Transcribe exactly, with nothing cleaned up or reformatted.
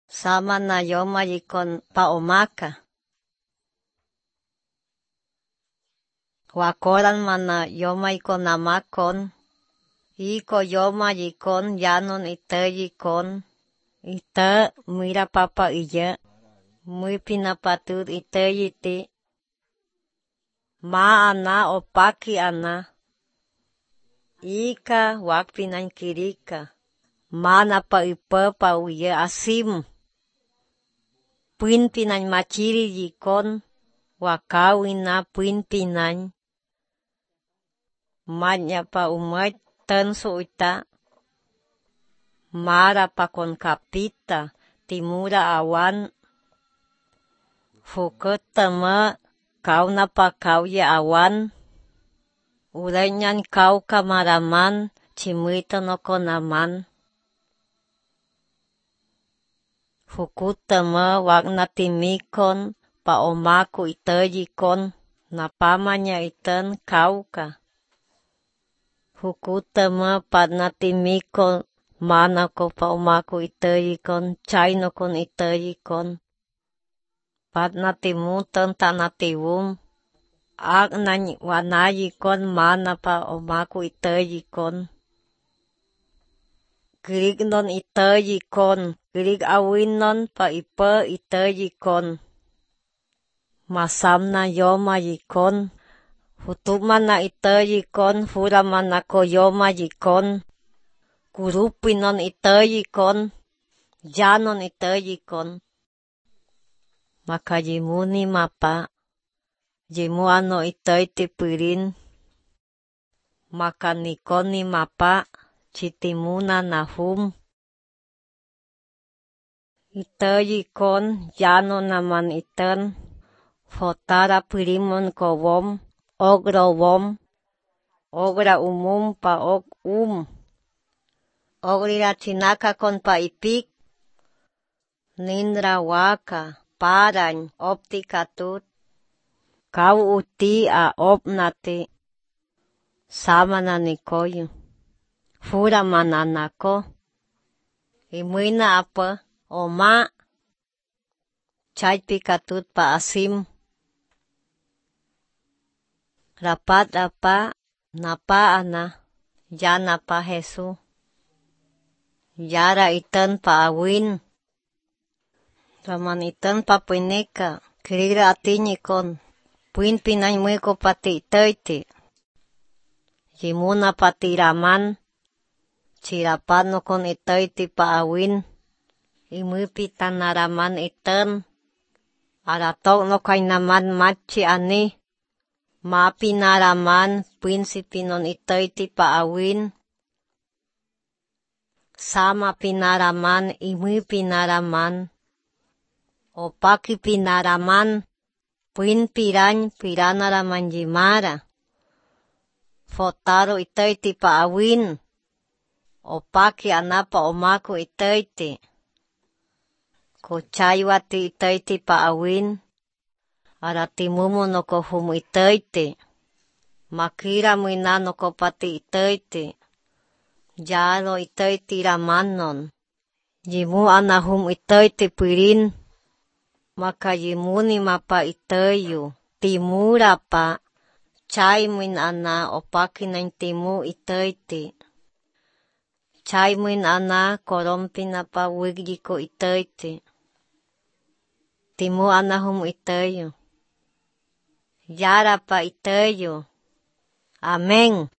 sama na yoma yikon pa omaka. Wakoran mana yoma yikon namakon, iko yoma yikon yanon ite yikon, ite mira papa iya, muy pinapatud ite yiti, ma ana opaki ana, ika wakpinan kirika, mana pa ipa pa uye asim, puin pinan machiri yikon, wakawina puin pinan, manya pa umat tenso ita, mara pa kon kapita, timura awan, fukutama kau na pa kau ye awan, urenyan kau kamaraman, chimita no konaman, fukutama wak na timikon, pa omaku itayikon, na pamanya itan kauka. Fukutama pa na timikon, mana ko pa omaku itayikon, chayno kon itayikon. Pat na timutan ta na tiwum, ak na wanayikon mana pa omaku itayikon. Kirig non itayikon, kirig awinon pa ipa itayikon. Masam na yoma yikon, futuman na itayikon, furaman na ko yoma yikon. Kurupinon itayikon, yanon itayikon. Maka yimuni mapa, yimu ano itayti pirin, maka nikoni mapa, chitimuna na hum. Itayikon, yanon naman itan, fotara pirimon ko wom, ogro wom, ogra umum pa og um. Ogrira chinaka kon pa ipik, nindra waka, parañ, optika tut, kau uti a opnati, sama na nikoyu, fura mananako, imuina apa, oma, chaypika tut pa asim, rapat apa, napa ana, yana pa Jesu, yara itan pa awin, raman itan pa pinika, kirigra atinyikon, puin pinay mwiko pati itayti, yimuna pati raman, chirapano kon itayti pa awin, imupi tanaraman itan, aratok no kay naman machi ani, mapi naraman, prinsipinon itayti pa awin, sama pinaraman, imupi pinaraman, opaki pinaraman, puin pirañ piranaraman yimara, fotaro itayti pa awin, opaki anapa omaku itayti, kuchaywati itayti pa awin, aratimumu no ko hum itayti, makira muina no ko pati itayti, yaro itayti ramanon, yimu anahum itayti pirin, maka yimuni mapa itayu, timura pa, chay muin ana opaki nain timu itayti, chay muin ana korompina pa wigyiko itayti, timu anahum itayu, yara pa itayu, amen.